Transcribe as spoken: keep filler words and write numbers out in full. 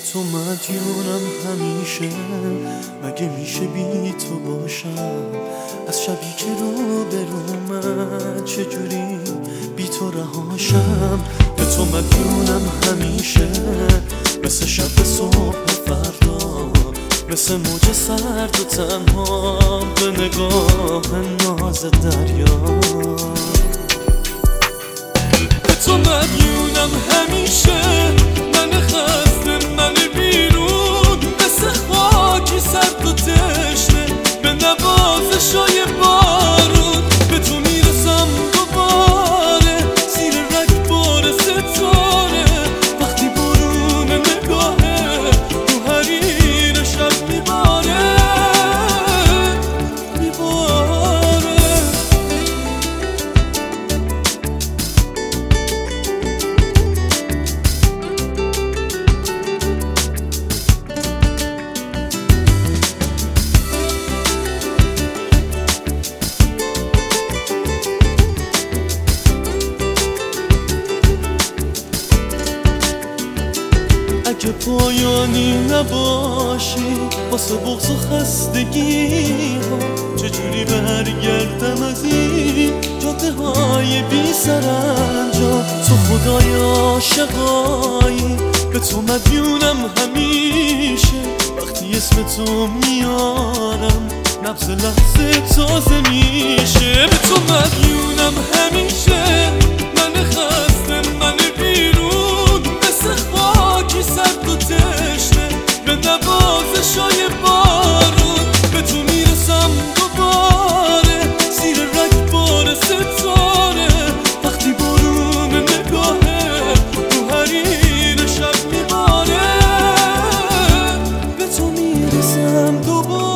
تو مدیونم همیشه، مگه میشه بی تو باشم؟ از شبی که رو برومد چجوری بی تو رهاشم؟ به تو مدیونم همیشه، مثل شب صبح فردا، مثل موج سرد و تنها به نگاه ناز دریا. به تو مدیونم همیشه، من خسته من بیرون، مثل خاکی سرد و تشنه به نوازشای بارون. به تو میرسم دوباره زیر رگبار ستاره، وقتی برون نگاهه تو حریر شب میباره میباره. اگه پایانی نباشی واسه بغض و خستگی ها، چجوری برگردم از این جاده های بی سرانجام؟ تو خدای عاشقایی، به تو مدیونم همیشه، وقتی اسم تو میارم نبض لحظه تازه میشه. به تو مدیونم همیشه، من خسته من بیرون، مثل خاکی سرد و تشنه به نوازشای بارون. به تو میرسم دوباره زیر رگبار ستاره، وقتی برون نگاهه تو حریر شب میباره. به تو میرسم دوباره